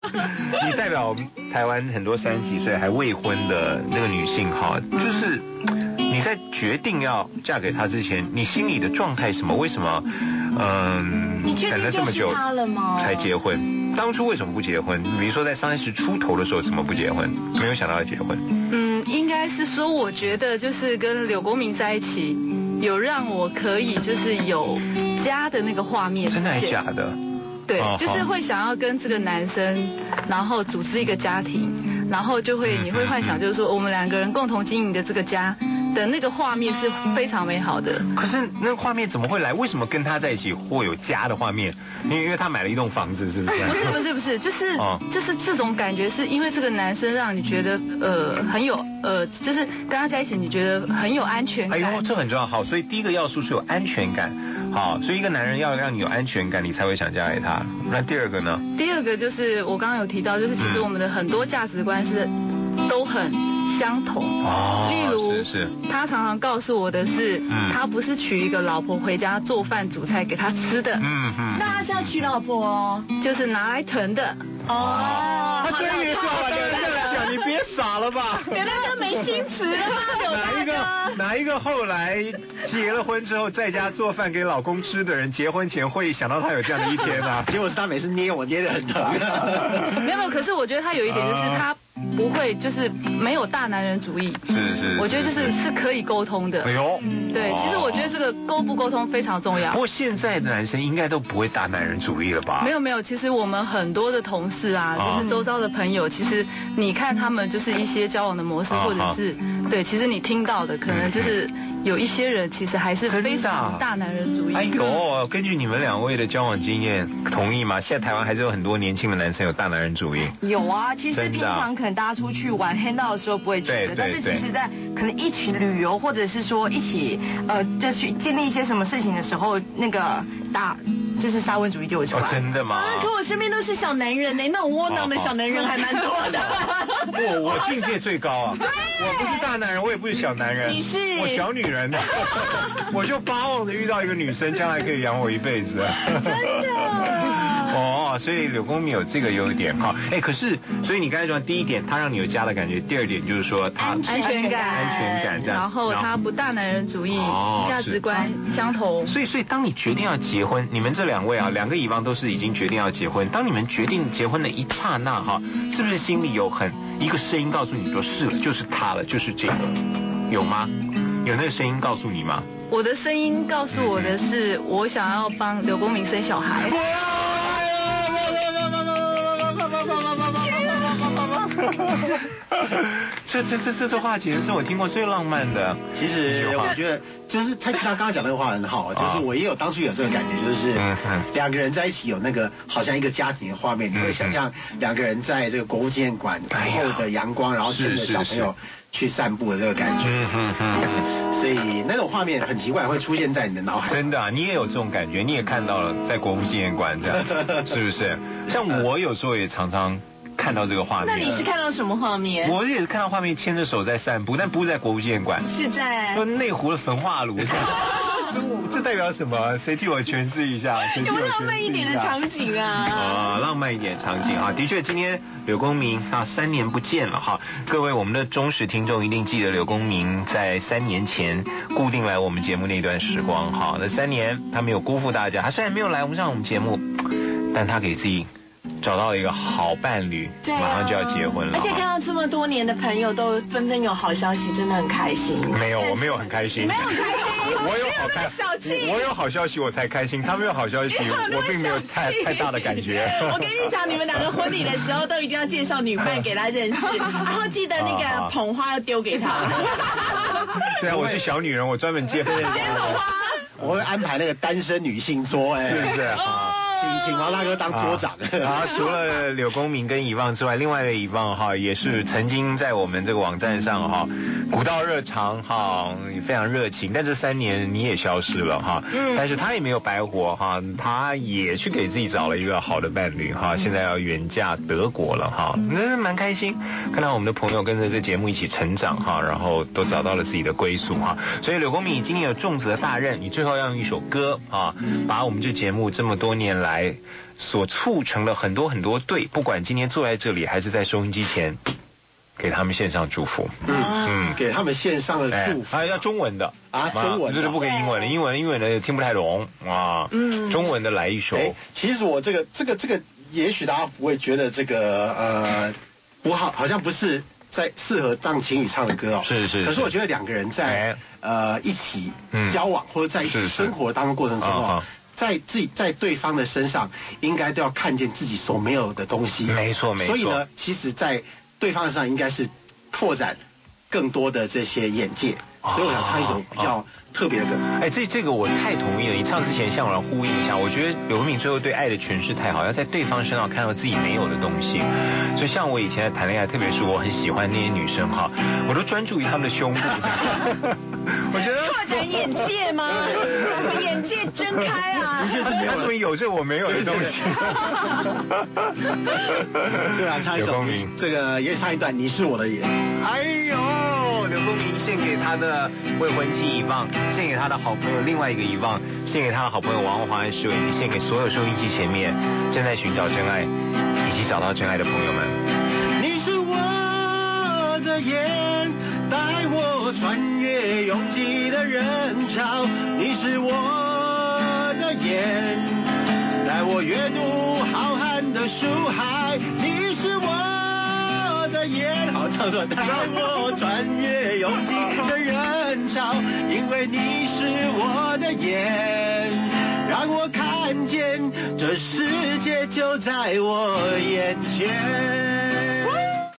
你代表台湾很多30几岁还未婚的那个女性哈，就是你在决定要嫁给他之前，你心里的状态什么？为什么等了这么久才结婚？当初为什么不结婚？比如说在30出头的时候怎么不结婚？没有想到要结婚。 应该是说我觉得就是跟柳公明在一起，有让我可以就是有家的那个画面。 真的还假的？ 对，就是会想要跟这个男生，然后组织一个家庭，然后你会幻想就是说我们2个人共同经营的这个家的那个画面是非常美好的。 可是那个画面怎么会来？为什么跟他在一起会有家的画面？因为他买了一栋房子，是不是？ 不是，就是这种感觉，是因为这个男生让你觉得很有就是跟他在一起你觉得很有安全感。哎呦， 这很重要。好，所以第一个要素是有安全感。好，所以一个男人要让你有安全感，你才会想嫁给他。那第二个呢？ 第二个就是我刚刚有提到，就是其实我们的很多价值观是都很相同。例如他常常告诉我的是，他不是娶一个老婆回家做饭煮菜给他吃的。 那他是要娶老婆就是拿来疼的。 他真没说啊，这样讲，你别傻了吧？ 柳大哥没心词了吗？柳大哥， 哪一个后来结了婚之后在家做饭给老公吃的人，结婚前会想到他有这样的一天啊？ 结果是他每次捏我捏得很疼。 没有，可是我觉得他有一点就是他不会就是没有大男人主义。 是， 我觉得是可以沟通的。 哎呦， 对，其实我觉得这个沟不沟通非常重要。 不过现在的男生应该都不会大男人主义了吧？ 没有，其实我们很多的同事啊，就是周遭的朋友，其实你看他们就是一些交往的模式，或者是对，其实你听到的可能就是有一些人其实还是非常大男人主义。 哎呦，根据你们2位的交往经验，同意吗？现在台湾还是有很多年轻的男生有大男人主义。 有啊，其实平常可能大家出去玩 hang out 的时候不会觉得，但是其实在可能一起旅游，或者是说一起就去经历一些什么事情的时候，那个就是沙文主义就会出来。 真的吗？ 可我身边都是小男人呢，那种窝囊的小男人还蛮多的。 我境界最高啊！我不是大男人，我也不是小男人， 你是我小女人。我就巴望着遇到一个女生，将来可以养我一辈子。 真的。 所以柳公明有这个优点哈。可是所以你刚才说第一点，他让你有家的感觉；第二点就是说他安全感这样。然后他不大男人主义，价值观相同。 所以当你决定要结婚，你们这2位啊，2个乙方都是已经决定要结婚。当你们决定结婚的一刹那哈，是不是心里有一个声音告诉你说是了，就是他了，就是这个，有吗？有那个声音告诉你吗？ 我的声音告诉我的是，我想要帮柳公明生小孩。 这话简直是我听过最浪漫的。 其实我觉得就是他刚刚讲那个话很好，就是我也有当初有这个感觉，就是2个人在一起有那个好像一个家庭的画面，你会想象2个人在这个国父纪念馆午后的阳光，然后牵着小朋友去散步的这个感觉。所以那种画面很奇怪，会出现在你的脑海。 真的啊，你也有这种感觉，你也看到了在国父纪念馆这样子，是不是？像我有时候也常常看到这个画面。 那你是看到什么画面？ 我也是看到画面，牵着手在散步，但不是在国父纪念馆， 是在内湖的焚化炉上。这代表什么？谁替我诠释一下？ 有浪漫一点的场景啊！ 浪漫一点场景啊！的确，今天柳公明3年不见了哈。各位我们的忠实听众一定记得柳公明在3年前固定来我们节目那段时光哈。那3年他没有辜负大家，他虽然没有来上我们节目，但他给自己找到了一个好伴侣，马上就要结婚了。 而且看到这么多年的朋友都纷纷有好消息，真的很开心。 没有，我没有很开心。 没有很开心。 我有好消息我才开心，他没有好消息我并没有太大的感觉。 我跟你讲，你们2个婚礼的时候都一定要介绍女伴给他认识，然后记得那个捧花要丢给他。 对啊，我是小女人，我专门接捧花。 我会安排那个单身女性桌， 是不是？ 请王大哥当桌长。 除了柳公明跟以望之外，另外的以望也是曾经在我们这个网站上古道热肠也非常热情，但这3年你也消失了但是他也没有白活他也去给自己找了一个好的伴侣现在要远嫁德国了那蛮开心，看到我们的朋友跟着这节目一起成长然后都找到了自己的归宿所以柳公明今天有重责大任，你最后后要用一首歌啊，把我们这节目这么多年来所促成了很多很多对，不管今天坐在这里还是在收音机前，给他们献上祝福。 给他们献上的祝福。 要中文的啊，中文的就是不给英文的，英文的也听不太懂啊。中文的来一首。 其实我这个，也许大家不会觉得这个不好，好像不是在适合当情侣唱的歌哦。 是。 可是我觉得两个人在一起交往或者在一起生活当中过程中哦。在对方的身上，应该都要看见自己所没有的东西。 没错。 所以呢，其实，在对方身上应该是拓展更多的这些眼界。所以我想唱一首比较特别的歌。 这个我太同意了。你唱之前向我来呼应一下，我觉得刘文敏最后对爱的诠释太好，要在对方身上看到自己没有的东西。所以像我以前在谈恋爱，特别是我很喜欢那些女生哈，我都专注于她们的胸部。我觉得拓展眼界吗？眼界睁开啊！ 他怎么有这我没有的东西？ 就来唱一首，这个也唱一段《你是我的眼》。 哎呦！刘公明献给他的未婚妻遗忘，献给他的好朋友另外一个遗忘，献给他的好朋友王华和石伟，以及献给所有收音机前面正在寻找真爱以及找到真爱的朋友们。 你是我的眼，带我穿越拥挤的人潮。你是我的眼，带我阅读浩瀚的书海。你是我的眼，好唱出来，带我穿越拥挤的人潮，因为你是我的眼，让我看见这世界就在我眼前。